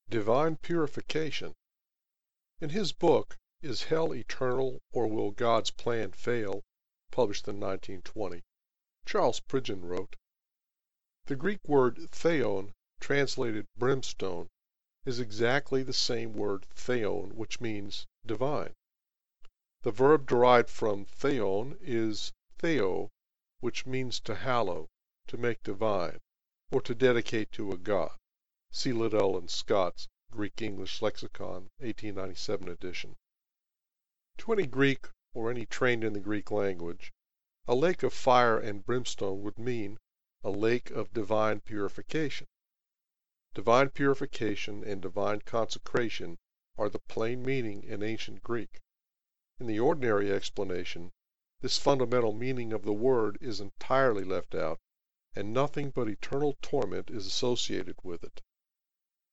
Divine Purification. In his book, Is Hell Eternal or Will God's Plan Fail? Published in 1920, Charles Pridgeon wrote, "The Greek word theon, translated brimstone, is exactly the same word theon which means divine. The verb derived from theon is theo, which means to hallow, to make divine, or to dedicate to a god. See Liddell and Scott's Greek-English Lexicon, 1897 edition. To any Greek or any trained in the Greek language, a lake of fire and brimstone would mean a lake of divine purification. Divine purification and divine consecration are the plain meaning in ancient Greek. In the ordinary explanation, this fundamental meaning of the word is entirely left out, and nothing but eternal torment is associated with it.